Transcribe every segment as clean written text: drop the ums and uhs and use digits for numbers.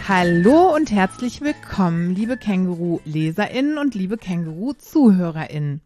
Hallo und herzlich willkommen, liebe Känguru-LeserInnen und liebe Känguru-ZuhörerInnen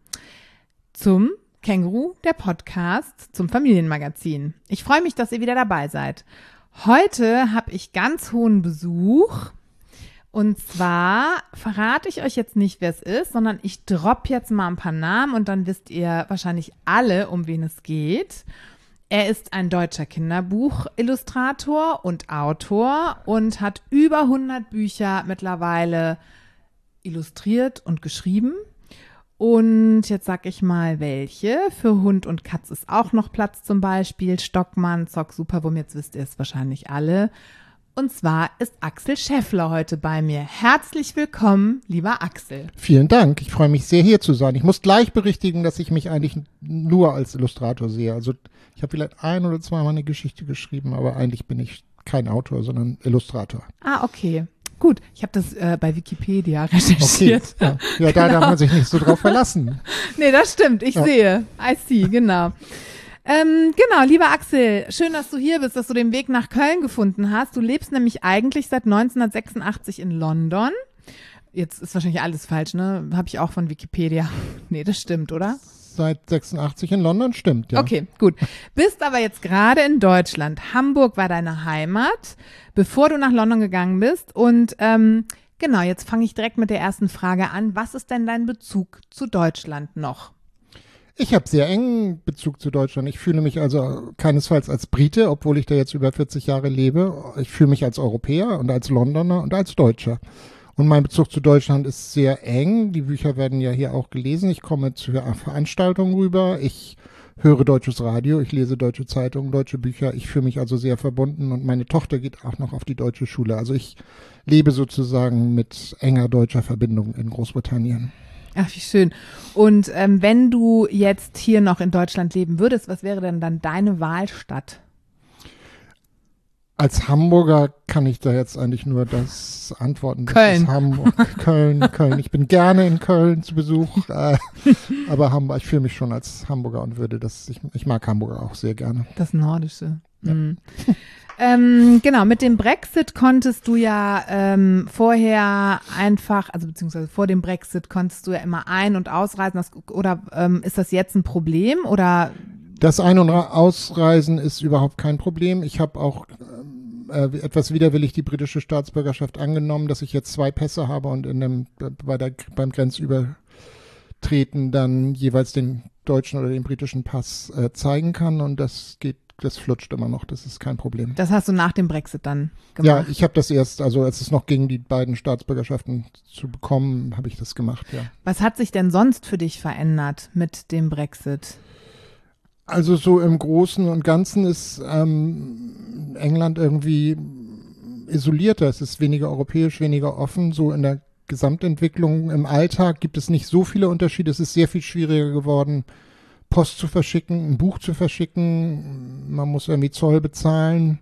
zum Känguru, der Podcast zum Familienmagazin. Ich freue mich, dass ihr wieder dabei seid. Heute habe ich ganz hohen Besuch und zwar verrate ich euch jetzt nicht, wer es ist, sondern ich droppe jetzt mal ein paar Namen und dann wisst ihr wahrscheinlich alle, um wen es geht. Er ist ein deutscher Kinderbuchillustrator und Autor und hat über 100 Bücher mittlerweile illustriert und geschrieben. Und jetzt sag ich mal welche. Für Hund und Katz ist auch noch Platz, zum Beispiel Stockmann, Zock Superwurm, jetzt wisst ihr es wahrscheinlich alle. Und zwar ist Axel Scheffler heute bei mir. Herzlich willkommen, lieber Axel. Vielen Dank, ich freue mich sehr, hier zu sein. Ich muss gleich berichtigen, dass ich mich eigentlich nur als Illustrator sehe. Also ich habe vielleicht ein- oder zweimal eine Geschichte geschrieben, aber eigentlich bin ich kein Autor, sondern Illustrator. Ah, okay. Gut, ich habe das bei Wikipedia recherchiert. Okay, ja, da darf man sich nicht so drauf verlassen. Nee, das stimmt, ich sehe. I see, genau. Genau, lieber Axel, schön, dass du hier bist, dass du den Weg nach Köln gefunden hast. Du lebst nämlich eigentlich seit 1986 in London. Jetzt ist wahrscheinlich alles falsch, ne? Habe ich auch von Wikipedia. Nee, das stimmt, oder? Seit 86 in London, stimmt, ja. Okay, gut. Bist aber jetzt gerade in Deutschland. Hamburg war deine Heimat, bevor du nach London gegangen bist. Und genau, jetzt fange ich direkt mit der ersten Frage an. Was ist denn dein Bezug zu Deutschland noch? Ich habe sehr engen Bezug zu Deutschland. Ich fühle mich also keinesfalls als Brite, obwohl ich da jetzt über 40 Jahre lebe. Ich fühle mich als Europäer und als Londoner und als Deutscher. Und mein Bezug zu Deutschland ist sehr eng. Die Bücher werden ja hier auch gelesen. Ich komme zu Veranstaltungen rüber. Ich höre deutsches Radio. Ich lese deutsche Zeitungen, deutsche Bücher. Ich fühle mich also sehr verbunden. Und meine Tochter geht auch noch auf die deutsche Schule. Also ich lebe sozusagen mit enger deutscher Verbindung in Großbritannien. Ach, wie schön. Und wenn du jetzt hier noch in Deutschland leben würdest, was wäre denn dann deine Wahlstadt? Als Hamburger kann ich da jetzt eigentlich nur das antworten. Das Köln. ist Hamburg, Köln. Ich bin gerne in Köln zu Besuch, aber Hamburg, ich fühle mich schon als Hamburger und ich mag Hamburger auch sehr gerne. Das Nordische. Ja. Mhm. Genau, mit dem Brexit konntest du ja vorher einfach, also beziehungsweise vor dem Brexit konntest du ja immer ein- und ausreisen. Oder ist das jetzt ein Problem? Oder? Das Ein- und Ausreisen ist überhaupt kein Problem. Ich habe auch etwas widerwillig die britische Staatsbürgerschaft angenommen, dass ich jetzt 2 Pässe habe und beim Grenzübertreten dann jeweils den deutschen oder den britischen Pass zeigen kann und das flutscht immer noch, das ist kein Problem. Das hast du nach dem Brexit dann gemacht? Ja, ich habe das erst, also als es noch ging, die beiden Staatsbürgerschaften zu bekommen, habe ich das gemacht, ja. Was hat sich denn sonst für dich verändert mit dem Brexit? Also so im Großen und Ganzen ist England irgendwie isolierter. Es ist weniger europäisch, weniger offen. So in der Gesamtentwicklung im Alltag gibt es nicht so viele Unterschiede. Es ist sehr viel schwieriger geworden, Post zu verschicken, ein Buch zu verschicken. Man muss irgendwie Zoll bezahlen.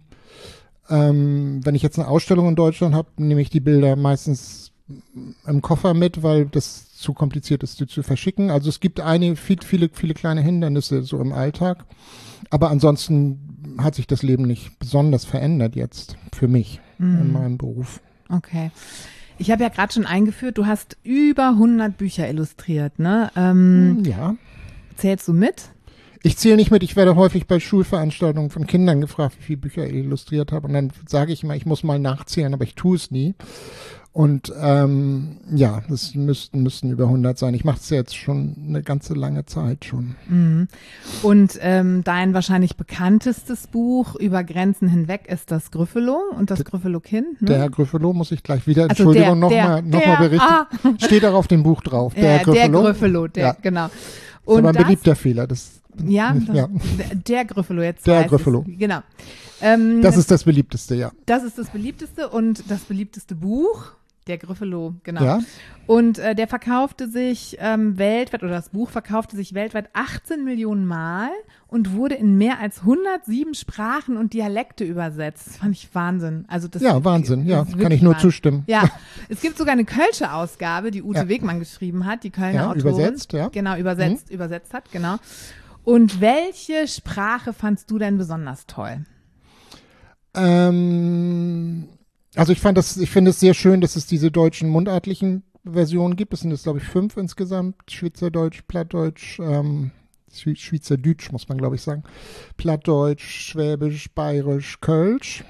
Wenn ich jetzt eine Ausstellung in Deutschland habe, nehme ich die Bilder meistens im Koffer mit, weil das zu kompliziert ist, die zu verschicken. Also es gibt viele kleine Hindernisse so im Alltag. Aber ansonsten hat sich das Leben nicht besonders verändert jetzt für mich in meinem Beruf. Okay. Ich habe ja gerade schon eingeführt, du hast über 100 Bücher illustriert, ne? Ja. Zählst du mit? Ich zähle nicht mit, ich werde häufig bei Schulveranstaltungen von Kindern gefragt, wie viele Bücher ich illustriert habe. Und dann sage ich immer, ich muss mal nachzählen, aber ich tue es nie. Und ja, das müssten über 100 sein. Ich mache es jetzt schon eine ganze lange Zeit schon. Mhm. Und dein wahrscheinlich bekanntestes Buch über Grenzen hinweg ist das Gryffalo und das Gryffalo-Kind. Ne? Der Herr Gryffalo muss ich gleich wieder, Also Entschuldigung, nochmal berichten. Steht auch auf dem Buch drauf. Der Gryffalo, ja. Genau. Das ist aber ein beliebter Fehler. Der Gryffalo jetzt. Der Gryffalo. Genau. Das ist das beliebteste, ja. Das ist das beliebteste und das beliebteste Buch. Der Gryffalo, genau. Ja. Und der verkaufte sich weltweit, oder das Buch verkaufte sich weltweit 18 Millionen Mal und wurde in mehr als 107 Sprachen und Dialekte übersetzt. Das fand ich Wahnsinn. Also das Wahnsinn, ja, kann ich nur zustimmen. Ja, es gibt sogar eine Kölsche Ausgabe, die Ute Wegmann geschrieben hat, die Kölner Autorin. Übersetzt, ja. Genau, übersetzt hat, genau. Und welche Sprache fandst du denn besonders toll? Also ich finde es sehr schön, dass es diese deutschen mundartlichen Versionen gibt. Es sind jetzt, glaube ich, 5 insgesamt. Schweizerdeutsch, Plattdeutsch, Schweizerdeutsch muss man, glaube ich, sagen. Plattdeutsch, Schwäbisch, Bayerisch, Kölsch.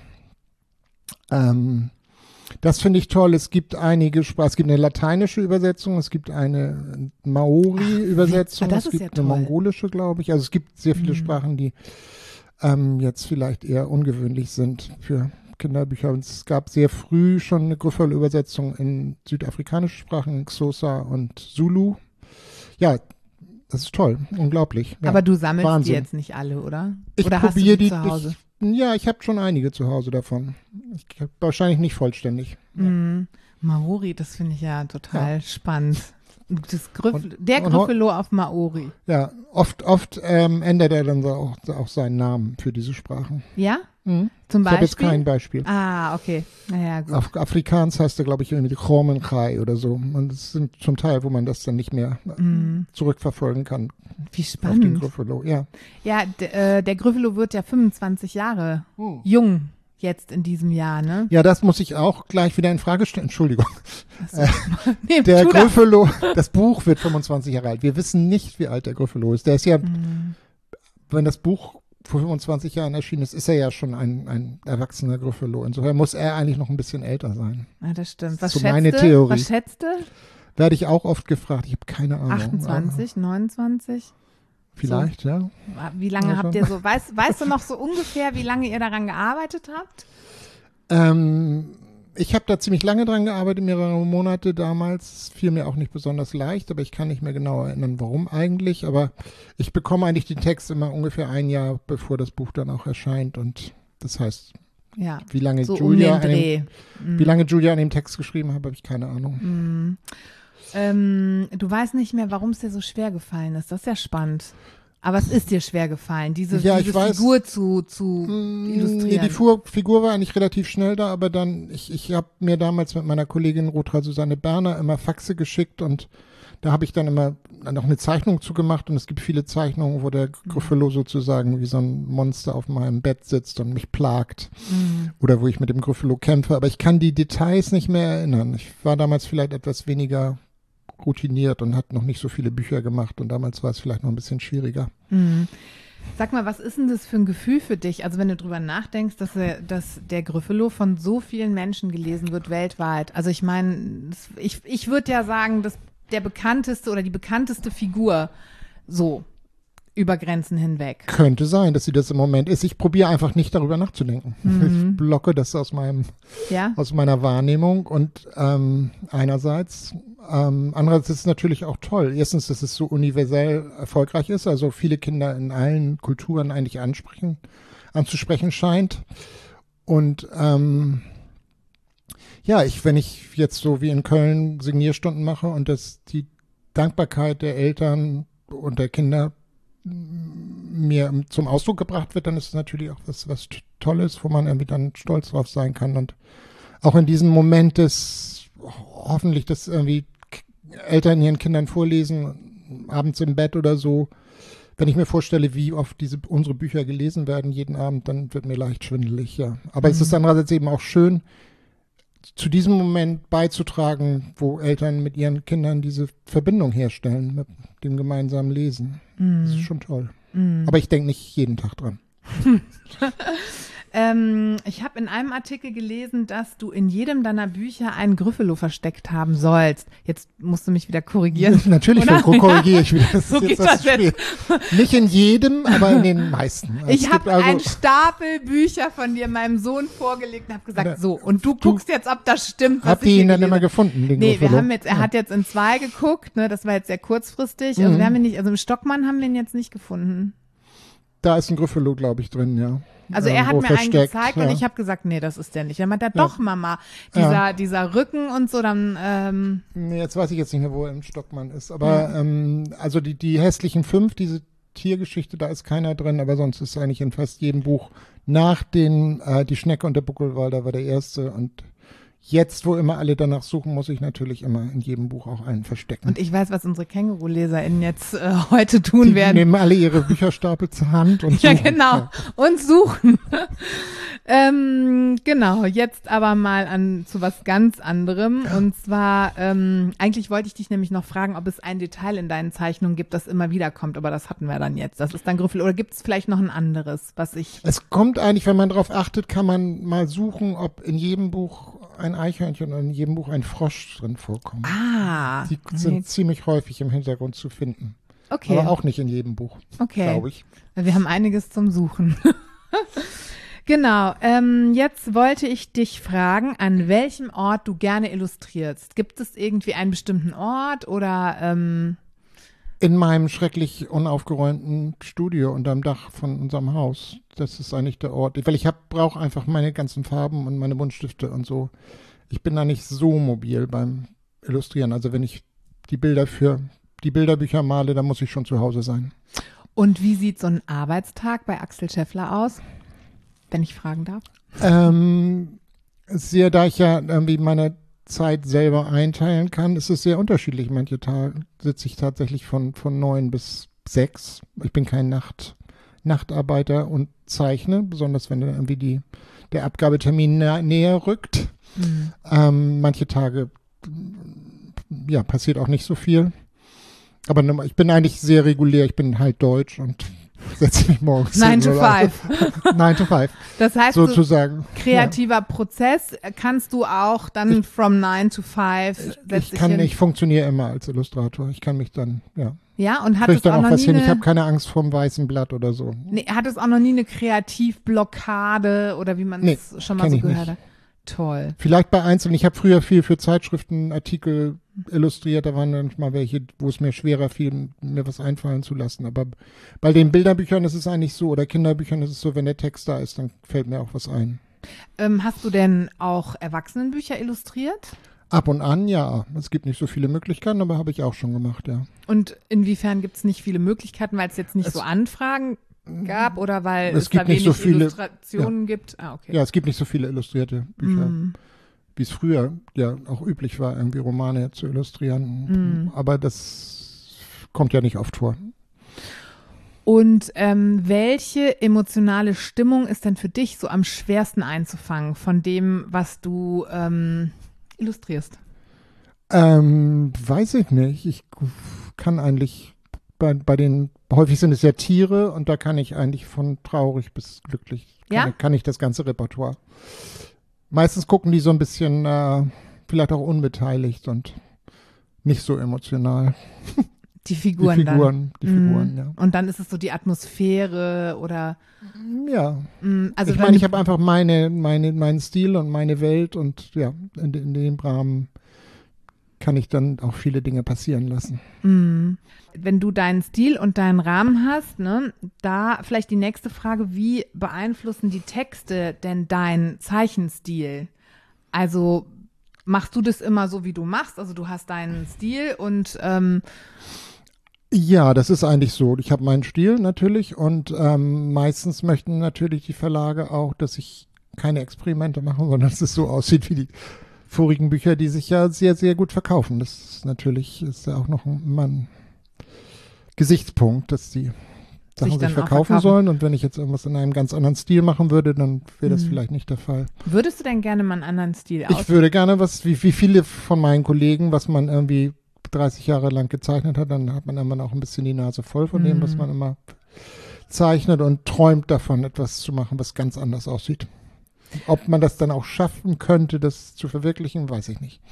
Das finde ich toll. Es gibt einige Sprachen. Es gibt eine lateinische Übersetzung, es gibt eine Maori-Übersetzung, es gibt eine mongolische, glaube ich. Also es gibt sehr viele Sprachen, die jetzt vielleicht eher ungewöhnlich sind für Kinderbücher. Und es gab sehr früh schon eine Griffel-Übersetzung in südafrikanische Sprachen, Xhosa und Zulu. Ja, das ist toll, unglaublich. Ja, aber du sammelst Wahnsinn. die jetzt nicht alle, oder? Ich oder hast du probiere die zu Hause? Ja, ich habe schon einige zu Hause davon. Wahrscheinlich nicht vollständig. Maori, das finde ich ja total spannend. Der Griffelo auf Maori. Ja, oft ändert er dann auch seinen Namen für diese Sprachen. Ja? Mhm. Zum Beispiel? Ich habe jetzt kein Beispiel. Ah, okay. Naja, gut. Auf Afrikaans heißt er, glaube ich, irgendwie Khomenchai oder so. Und es sind zum Teil, wo man das dann nicht mehr zurückverfolgen kann. Wie Auf den spannend. Griffelo, ja. Ja, der Griffelo wird ja 25 Jahre jung jetzt in diesem Jahr, ne? Ja, das muss ich auch gleich wieder in Frage stellen. Entschuldigung. Nee, Der tu das. Griffelo, das Buch wird 25 Jahre alt. Wir wissen nicht, wie alt der Griffelo ist. Der ist ja, wenn das Buch vor 25 Jahren erschienen ist, ist er ja schon ein erwachsener Griffelo. Insofern muss er eigentlich noch ein bisschen älter sein. Ja, das stimmt. Das ist so meine Theorie. Was schätzt du? Werde ich auch oft gefragt. Ich habe keine Ahnung. 28, 29? Vielleicht, ja. Wie lange Ja, habt schon. ihr so, weißt du noch so ungefähr, wie lange ihr daran gearbeitet habt? Ich habe da ziemlich lange dran gearbeitet, mehrere Monate damals. Fiel mir auch nicht besonders leicht, aber ich kann nicht mehr genau erinnern, warum eigentlich. Aber ich bekomme eigentlich den Text immer ungefähr ein Jahr, bevor das Buch dann auch erscheint. Und das heißt, Ja, wie lange so Julia um den Dreh. wie lange Julia an dem Text geschrieben hat, habe ich keine Ahnung. Du weißt nicht mehr, warum es dir so schwer gefallen ist. Das ist ja spannend. Aber es ist dir schwer gefallen, diese ich weiß. Figur zu Nee, illustrieren. die Figur war eigentlich relativ schnell da, aber dann, ich habe mir damals mit meiner Kollegin Rotra Susanne Berner immer Faxe geschickt und da habe ich dann immer noch eine Zeichnung zugemacht und es gibt viele Zeichnungen, wo der Griffelo sozusagen wie so ein Monster auf meinem Bett sitzt und mich plagt. Oder wo ich mit dem Griffelo kämpfe, aber ich kann die Details nicht mehr erinnern. Ich war damals vielleicht etwas weniger routiniert und hat noch nicht so viele Bücher gemacht und damals war es vielleicht noch ein bisschen schwieriger. Sag mal, was ist denn das für ein Gefühl für dich? Also wenn du drüber nachdenkst, dass der Griffelo von so vielen Menschen gelesen wird weltweit. Also ich meine, ich würde ja sagen, dass der bekannteste oder die bekannteste Figur so über Grenzen hinweg. Könnte sein, dass sie das im Moment ist. Ich probiere einfach nicht darüber nachzudenken. Ich blocke das aus meiner Wahrnehmung und einerseits, andererseits ist es natürlich auch toll. Erstens, dass es so universell erfolgreich ist, also viele Kinder in allen Kulturen eigentlich anzusprechen scheint. Und wenn ich jetzt so wie in Köln Signierstunden mache und dass die Dankbarkeit der Eltern und der Kinder mir zum Ausdruck gebracht wird, dann ist es natürlich auch was Tolles, wo man irgendwie dann stolz drauf sein kann. Und auch in diesem Moment hoffentlich, dass irgendwie Eltern ihren Kindern vorlesen, abends im Bett oder so. Wenn ich mir vorstelle, wie oft unsere Bücher gelesen werden jeden Abend, dann wird mir leicht schwindelig, ja. Aber es ist andererseits eben auch schön, zu diesem Moment beizutragen, wo Eltern mit ihren Kindern diese Verbindung herstellen mit dem gemeinsamen Lesen. Das ist schon toll. Aber ich denke nicht jeden Tag dran. Ich habe in einem Artikel gelesen, dass du in jedem deiner Bücher einen Griffelo versteckt haben sollst. Jetzt musst du mich wieder korrigieren. Natürlich korrigiere ich wieder. Das So ist geht jetzt das jetzt. Nicht in jedem, aber in den meisten. Also Ich es habe gibt also- einen Stapel Bücher von dir meinem Sohn vorgelegt und habe gesagt, Ja. so, und du guckst jetzt, ob das stimmt, was Habt ich ihr hier ihn dann gelesen immer habe. gefunden, den Nee, Griffelo? er hat jetzt in 2 geguckt, ne, das war jetzt sehr kurzfristig. Also wir haben ihn nicht, also im Stockmann haben wir ihn jetzt nicht gefunden. Da ist ein Griffelo, glaube ich, drin, ja. Also er hat Irgendwo mir einen versteckt, gezeigt ja. und ich habe gesagt, nee, das ist der nicht. Er meinte, doch, Mama, dieser Rücken und so, dann, Nee, jetzt weiß ich jetzt nicht mehr, wo er im Stockmann ist. Aber also die hässlichen 5, diese Tiergeschichte, da ist keiner drin, aber sonst ist eigentlich in fast jedem Buch nach den Die Schnecke und der Buckelwalder war der erste. Und jetzt, wo immer alle danach suchen, muss ich natürlich immer in jedem Buch auch einen verstecken. und ich weiß, was unsere KänguruleserInnen jetzt heute tun Die werden. nehmen alle ihre Bücherstapel zur Hand und Ja, suchen. genau. Und suchen. Genau, jetzt aber mal zu was ganz anderem. Und zwar, eigentlich wollte ich dich nämlich noch fragen, ob es ein Detail in deinen Zeichnungen gibt, das immer wieder kommt. Aber das hatten wir dann jetzt. Das ist dann Griffel. Oder gibt es vielleicht noch ein anderes, was ich... Es kommt eigentlich, wenn man darauf achtet, kann man mal suchen, ob in jedem Buch ein Eichhörnchen und in jedem Buch ein Frosch drin vorkommt. Ah. Die sind ziemlich häufig im Hintergrund zu finden. Okay. Aber auch nicht in jedem Buch, glaube ich. Wir haben einiges zum Suchen. Genau, jetzt wollte ich dich fragen, an welchem Ort du gerne illustrierst. Gibt es irgendwie einen bestimmten Ort oder? In meinem schrecklich unaufgeräumten Studio unterm Dach von unserem Haus. Das ist eigentlich der Ort. Weil ich brauche einfach meine ganzen Farben und meine Buntstifte und so. Ich bin da nicht so mobil beim Illustrieren. Also wenn ich die Bilderbücher male, dann muss ich schon zu Hause sein. Und wie sieht so ein Arbeitstag bei Axel Scheffler aus, wenn ich fragen darf? Da ich ja irgendwie meine Zeit selber einteilen kann, ist es sehr unterschiedlich. Manche Tage sitze ich tatsächlich von 9 bis 6. Ich bin kein Nachtarbeiter und zeichne, besonders wenn irgendwie der Abgabetermin näher rückt. Manche Tage passiert auch nicht so viel. Aber ich bin eigentlich sehr regulär. Ich bin halt deutsch und setze mich morgens 9 to 5. 9 to 5. Das heißt, sozusagen. Kreativer Prozess kannst du auch dann from 9 to 5 Ich funktioniere immer als Illustrator. Ich kann mich dann, Ja, und hat krieg es dann auch noch was nie hin. Ich habe keine Angst vorm weißen Blatt oder so. Nee, hat es auch noch nie eine Kreativblockade oder wie man es schon mal so gehört hat? Toll. Vielleicht bei Einzelnen. Ich habe früher viel für Zeitschriften Artikel illustriert. Da waren manchmal welche, wo es mir schwerer fiel, mir was einfallen zu lassen. Aber bei den Bilderbüchern ist es eigentlich so, oder Kinderbüchern ist es so, wenn der Text da ist, dann fällt mir auch was ein. Hast du denn auch Erwachsenenbücher illustriert? Ab und an, ja. Es gibt nicht so viele Möglichkeiten, aber habe ich auch schon gemacht, ja. Und inwiefern gibt es nicht viele Möglichkeiten, weil es jetzt nicht so Anfragen gab oder weil es da wenig Illustrationen gibt? Ah, okay. Ja, es gibt nicht so viele illustrierte Bücher, wie es früher ja auch üblich war, irgendwie Romane zu illustrieren. Aber das kommt ja nicht oft vor. Und welche emotionale Stimmung ist denn für dich so am schwersten einzufangen von dem, was du illustrierst? Weiß ich nicht. Ich kann eigentlich bei den, häufig sind es ja Tiere und da kann ich eigentlich von traurig bis glücklich, kann ich das ganze Repertoire. Meistens gucken die so ein bisschen, vielleicht auch unbeteiligt und nicht so emotional. Die Figuren Die Figuren, ja. Und dann ist es so die Atmosphäre oder? Ja. Also ich meine, ich habe einfach meinen Stil und meine Welt und ja, in dem Rahmen kann ich dann auch viele Dinge passieren lassen. Wenn du deinen Stil und deinen Rahmen hast, ne, da vielleicht die nächste Frage, wie beeinflussen die Texte denn deinen Zeichenstil? Also machst du das immer so, wie du machst? Also du hast deinen Stil und ja, das ist eigentlich so. Ich habe meinen Stil natürlich und meistens möchten natürlich die Verlage auch, dass ich keine Experimente mache, sondern dass es so aussieht wie die vorigen Bücher, die sich ja sehr, sehr gut verkaufen. Das ist natürlich ja auch noch ein Gesichtspunkt, dass die Sachen sich verkaufen sollen. Und wenn ich jetzt irgendwas in einem ganz anderen Stil machen würde, dann wäre das vielleicht nicht der Fall. Würdest du denn gerne mal einen anderen Stil Ich würde gerne wie viele von meinen Kollegen, was man irgendwie 30 Jahre lang gezeichnet hat, dann hat man immer auch ein bisschen die Nase voll von dem, was man immer zeichnet und träumt davon, etwas zu machen, was ganz anders aussieht. Ob man das dann auch schaffen könnte, das zu verwirklichen, weiß ich nicht.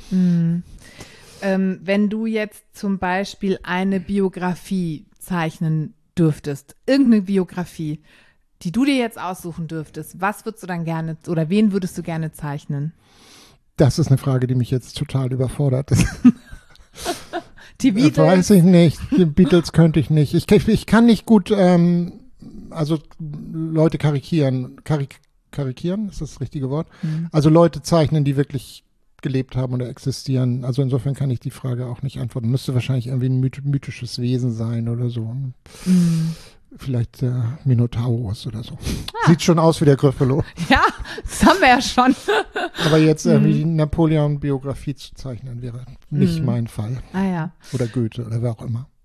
Wenn du jetzt zum Beispiel eine Biografie zeichnen dürftest, irgendeine Biografie, die du dir jetzt aussuchen dürftest, was würdest du dann gerne oder wen würdest du gerne zeichnen? Das ist eine Frage, die mich jetzt total überfordert. Die Beatles? Weiß ich nicht. Die Beatles könnte ich nicht. Ich kann nicht gut, also Leute karikieren. Karikieren, ist das richtige Wort? Also Leute zeichnen, die wirklich gelebt haben oder existieren. Also insofern kann ich die Frage auch nicht antworten. Müsste wahrscheinlich irgendwie ein mythisches Wesen sein oder so. Vielleicht der Minotaurus oder so. Sieht schon aus wie der Griffelo. Ja, das haben wir ja schon. Aber jetzt irgendwie die Napoleon-Biografie zu zeichnen, wäre nicht mein Fall. Ah ja. Oder Goethe oder wer auch immer.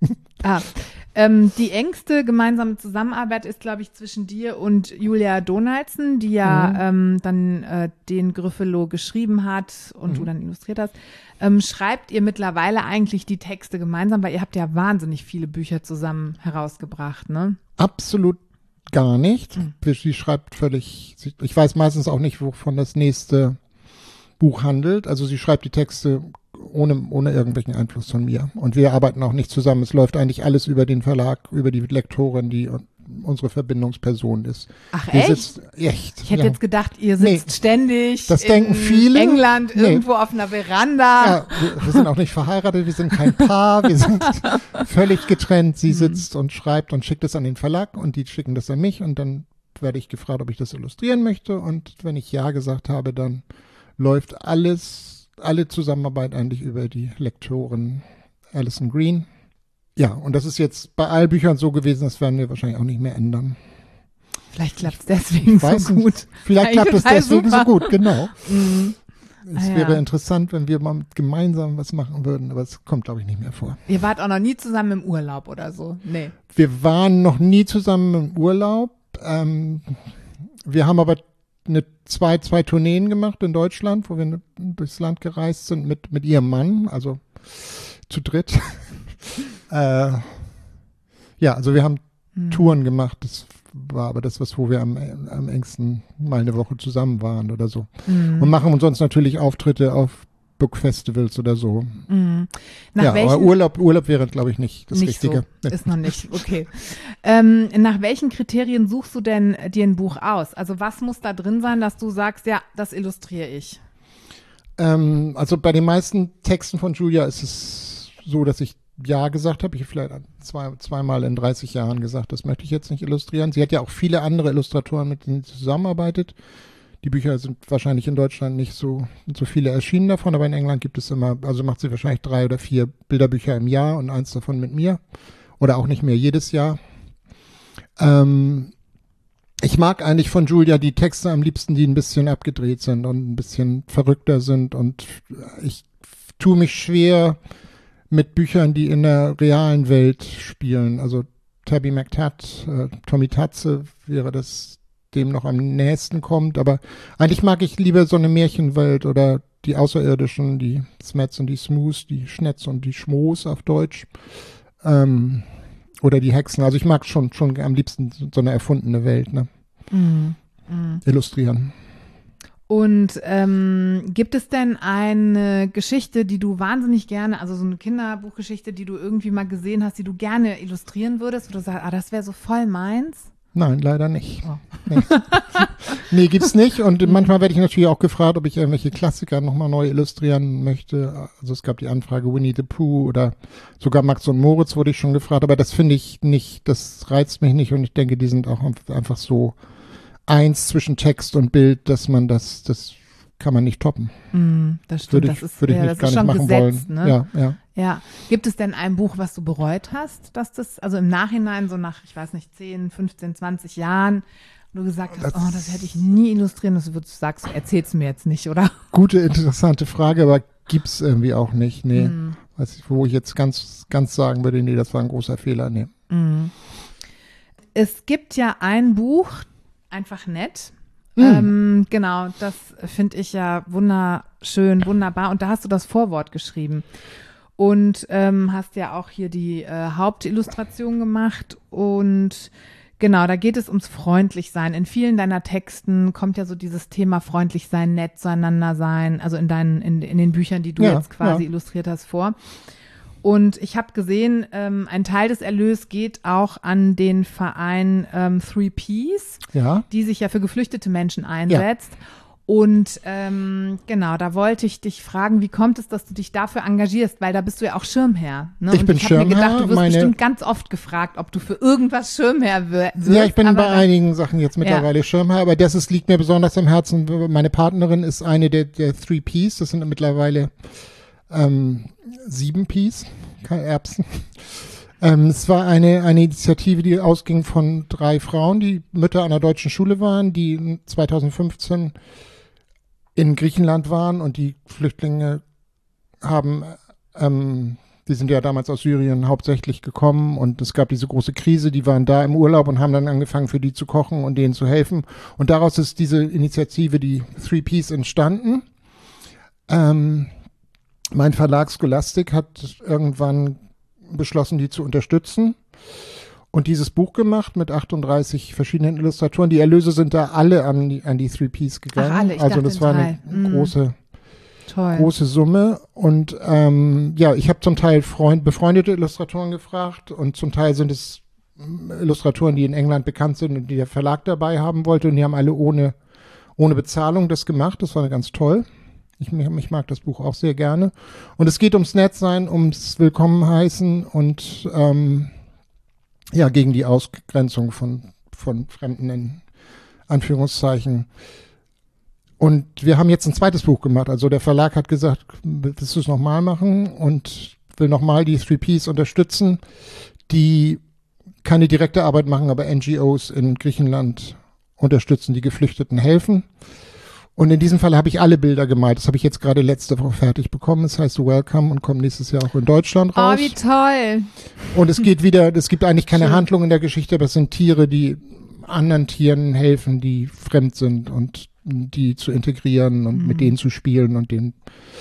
Die engste gemeinsame Zusammenarbeit ist, glaube ich, zwischen dir und Julia Donaldson, die ja dann den Gryffalo geschrieben hat und du dann illustriert hast. Schreibt ihr mittlerweile eigentlich die Texte gemeinsam? Weil ihr habt ja wahnsinnig viele Bücher zusammen herausgebracht, ne? Absolut gar nicht. Sie schreibt ich weiß meistens auch nicht, wovon das nächste Buch handelt. Also sie schreibt die Texte ohne irgendwelchen Einfluss von mir. Und wir arbeiten auch nicht zusammen. Es läuft eigentlich alles über den Verlag, über die Lektorin, die unsere Verbindungsperson ist. Ach, echt? Ich hätte jetzt gedacht, ihr sitzt ständig das denken viele. England irgendwo auf einer Veranda. Ja, wir sind auch nicht verheiratet, wir sind kein Paar, wir sind völlig getrennt. Sie sitzt und schreibt und schickt es an den Verlag und die schicken das an mich und dann werde ich gefragt, ob ich das illustrieren möchte und wenn ich Ja gesagt habe, dann läuft alle Zusammenarbeit eigentlich über die Lektorin Alison Green. Ja, und das ist jetzt bei allen Büchern so gewesen, das werden wir wahrscheinlich auch nicht mehr ändern. Vielleicht klappt es deswegen so gut. Vielleicht klappt es deswegen so gut, genau. Es ja. wäre interessant, wenn wir mal gemeinsam was machen würden, aber es kommt, glaube ich, nicht mehr vor. Ihr wart auch noch nie zusammen im Urlaub oder so? Nee. Wir waren noch nie zusammen im Urlaub. Wir haben aber zwei Tourneen gemacht in Deutschland, wo wir durchs Land gereist sind mit ihrem Mann, also zu dritt. Ja, also wir haben Touren gemacht. Das war aber das, wo wir am engsten mal eine Woche zusammen waren oder so. Und machen uns sonst natürlich Auftritte auf Bookfestivals oder so. Aber Urlaub wäre, glaube ich, nicht das Richtige. So. Ist noch nicht, okay. Nach welchen Kriterien suchst du denn dir ein Buch aus? Also was muss da drin sein, dass du sagst, ja, das illustriere ich? Also bei den meisten Texten von Julia ist es so, dass ich Ja gesagt habe. Ich habe vielleicht zweimal in 30 Jahren gesagt, das möchte ich jetzt nicht illustrieren. Sie hat ja auch viele andere Illustratoren, mit denen sie zusammenarbeitet. Die Bücher sind wahrscheinlich in Deutschland nicht so viele erschienen davon, aber in England gibt es immer, also macht sie wahrscheinlich 3 oder 4 Bilderbücher im Jahr und eins davon mit mir. Oder auch nicht mehr jedes Jahr. Ich mag eigentlich von Julia die Texte am liebsten, die ein bisschen abgedreht sind und ein bisschen verrückter sind und ich tue mich schwer mit Büchern, die in der realen Welt spielen. Also Tabby McTatt, Tommy Tatze wäre das, dem noch am nächsten kommt. Aber eigentlich mag ich lieber so eine Märchenwelt oder die Außerirdischen, die Smets und die Smooths, die Schnetz und die Schmoos auf Deutsch. Oder die Hexen. Also ich mag schon am liebsten so eine erfundene Welt, ne? Illustrieren. Und gibt es denn eine Geschichte, die du wahnsinnig gerne, also so eine Kinderbuchgeschichte, die du irgendwie mal gesehen hast, die du gerne illustrieren würdest, wo du sagst, das wäre so voll meins? Nein, leider nicht. Oh. Nee, gibt's nicht. Und manchmal werde ich natürlich auch gefragt, ob ich irgendwelche Klassiker nochmal neu illustrieren möchte. Also es gab die Anfrage Winnie the Pooh oder sogar Max und Moritz wurde ich schon gefragt, aber das finde ich nicht, das reizt mich nicht und ich denke, die sind auch einfach so eins zwischen Text und Bild, dass man das kann man nicht toppen. Das stimmt, würde ich nicht gar nicht machen gesetzt, wollen. Ne? Ja. Gibt es denn ein Buch, was du bereut hast, dass das, also im Nachhinein, so nach, ich weiß nicht, 10, 15, 20 Jahren, du gesagt hast, das hätte ich nie illustrieren, das würdest du sagst, erzähl's mir jetzt nicht, oder? Gute, interessante Frage, aber gibt's irgendwie auch nicht, nee. Weiß ich, wo ich jetzt ganz, ganz sagen würde, nee, das war ein großer Fehler, nee. Es gibt ja ein Buch, Einfach nett. Genau, das finde ich ja wunderschön, wunderbar. Und da hast du das Vorwort geschrieben. Und hast ja auch hier die Hauptillustration gemacht. Und genau, da geht es ums Freundlichsein. In vielen deiner Texten kommt ja so dieses Thema freundlich sein, nett zueinander sein, also in den Büchern, die du jetzt quasi illustriert hast, vor. Und ich habe gesehen, ein Teil des Erlös geht auch an den Verein 3Ps, die sich ja für geflüchtete Menschen einsetzt. Ja. Und genau, da wollte ich dich fragen, wie kommt es, dass du dich dafür engagierst? Weil da bist du ja auch Schirmherr. Ne? Ich bin Schirmherr. Ich habe mir gedacht, du wirst bestimmt ganz oft gefragt, ob du für irgendwas Schirmherr wirst. Ja, ich bin bei einigen Sachen jetzt mittlerweile Schirmherr, aber liegt mir besonders am Herzen. Meine Partnerin ist eine der 3Ps, das sind mittlerweile 7 Ps, keine Erbsen. Es war eine Initiative, die ausging von 3 Frauen, die Mütter einer deutschen Schule waren, die 2015 in Griechenland waren und die Flüchtlinge haben Die sind ja damals aus Syrien hauptsächlich gekommen und es gab diese große Krise, die waren da im Urlaub und haben dann angefangen, für die zu kochen und denen zu helfen. Und daraus ist diese Initiative, die 3Ps, entstanden. Mein Verlag Scholastic hat irgendwann beschlossen, die zu unterstützen und dieses Buch gemacht mit 38 verschiedenen Illustratoren. Die Erlöse sind da alle an die 3Ps gegangen. Ach, alle. Ich also dachte, das war eine große Summe. Und ich habe zum Teil befreundete Illustratoren gefragt und zum Teil sind es Illustratoren, die in England bekannt sind und die der Verlag dabei haben wollte. Und die haben alle ohne Bezahlung das gemacht. Das war ganz toll. Ich mag das Buch auch sehr gerne. Und es geht ums Nettsein, ums Willkommenheißen und gegen die Ausgrenzung von Fremden in Anführungszeichen. Und wir haben jetzt ein zweites Buch gemacht. Also der Verlag hat gesagt, willst du es nochmal machen? Und will nochmal die 3Ps unterstützen, die keine direkte Arbeit machen, aber NGOs in Griechenland unterstützen, die Geflüchteten helfen. Und in diesem Fall habe ich alle Bilder gemalt. Das habe ich jetzt gerade letzte Woche fertig bekommen. Das heißt Welcome und kommt nächstes Jahr auch in Deutschland raus. Oh, wie toll. Und es gibt eigentlich keine Handlung in der Geschichte, aber es sind Tiere, die anderen Tieren helfen, die fremd sind und die zu integrieren und mit denen zu spielen und denen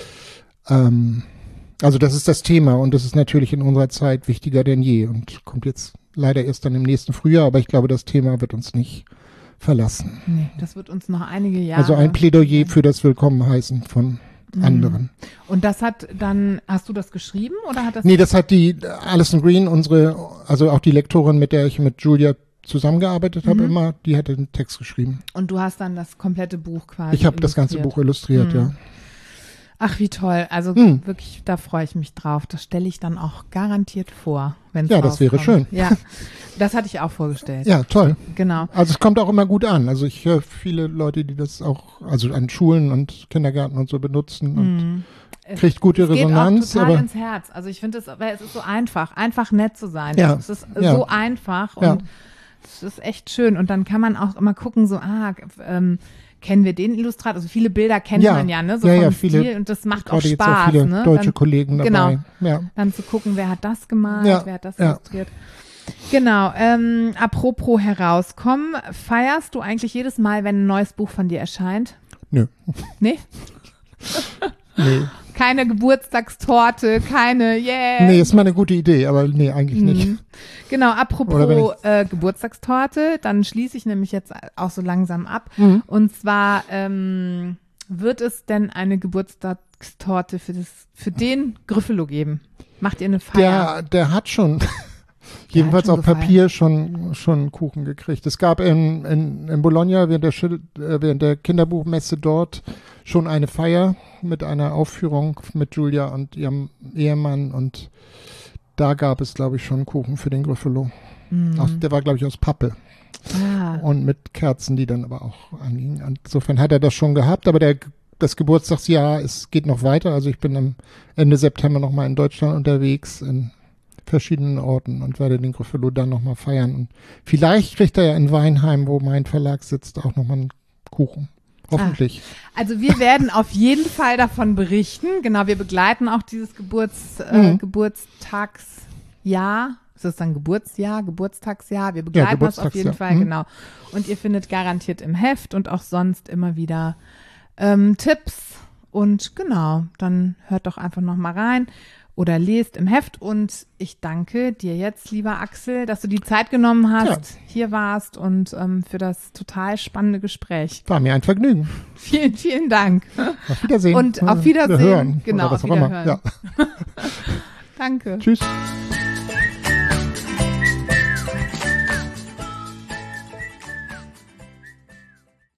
also das ist das Thema und das ist natürlich in unserer Zeit wichtiger denn je und kommt jetzt leider erst dann im nächsten Frühjahr, aber ich glaube, das Thema wird uns nicht verlassen. Nee, das wird uns noch einige Jahre. Also ein Plädoyer für das Willkommenheißen von anderen. Und das hast du das geschrieben oder hat das? Nee, das hat die Alison Green, also auch die Lektorin, mit der ich mit Julia zusammengearbeitet habe immer, die hatte den Text geschrieben. Und du hast dann das komplette Buch quasi Ich habe das ganze Buch illustriert, ja. Ach, wie toll. Also wirklich, da freue ich mich drauf. Das stelle ich dann auch garantiert vor, wenn es Ja, das wäre schön. Ja, das hatte ich auch vorgestellt. Ja, toll. Genau. Also es kommt auch immer gut an. Also ich höre viele Leute, die das auch, also an Schulen und Kindergärten und so benutzen und kriegt gute Resonanz. Es geht auch total ins Herz. Also ich finde es ist so einfach nett zu sein. Ja. Es ist so einfach und es ist echt schön. Und dann kann man auch immer gucken, so, kennen wir den Illustrator? Also viele Bilder kennt man ja, ne? So vom Stil und das macht auch Spaß. Jetzt auch viele ne? deutsche Kollegen dabei. Genau. Ja. Dann zu gucken, wer hat das gemalt, wer hat das illustriert. Genau. Apropos herauskommen, feierst du eigentlich jedes Mal, wenn ein neues Buch von dir erscheint? Nö. Nee? Nee. Keine Geburtstagstorte, keine, Nee, ist mal eine gute Idee, aber nee, eigentlich nicht. Genau, apropos Geburtstagstorte, dann schließe ich nämlich jetzt auch so langsam ab. Und zwar wird es denn eine Geburtstagstorte für den Gryffalo geben? Macht ihr eine Feier? Der hat schon, jedenfalls auf Papier schon Kuchen gekriegt. Es gab in Bologna während der Kinderbuchmesse dort schon eine Feier mit einer Aufführung mit Julia und ihrem Ehemann und da gab es, glaube ich, schon Kuchen für den Gryffalo. Der war, glaube ich, aus Pappe. Und mit Kerzen, die dann aber auch angingen. Insofern hat er das schon gehabt, aber das Geburtstagsjahr geht noch weiter. Also ich bin am Ende September nochmal in Deutschland unterwegs in verschiedenen Orten und werde den Gryffalo dann nochmal feiern. Und vielleicht kriegt er ja in Weinheim, wo mein Verlag sitzt, auch nochmal einen Kuchen. Hoffentlich. Also wir werden auf jeden Fall davon berichten. Genau, wir begleiten auch dieses Geburtstagsjahr. Ist das dann Geburtstagsjahr? Wir begleiten das auf jeden Fall, genau. Und ihr findet garantiert im Heft und auch sonst immer wieder Tipps. Und genau, dann hört doch einfach noch mal rein oder lest im Heft. Und ich danke dir jetzt, lieber Axel, dass du die Zeit genommen hast, hier warst und für das total spannende Gespräch. War mir ein Vergnügen. Vielen, vielen Dank. Auf Wiedersehen. Und auf Wiedersehen. Hören. Genau, oder was auf auch immer. Wiederhören. Ja. Danke. Tschüss.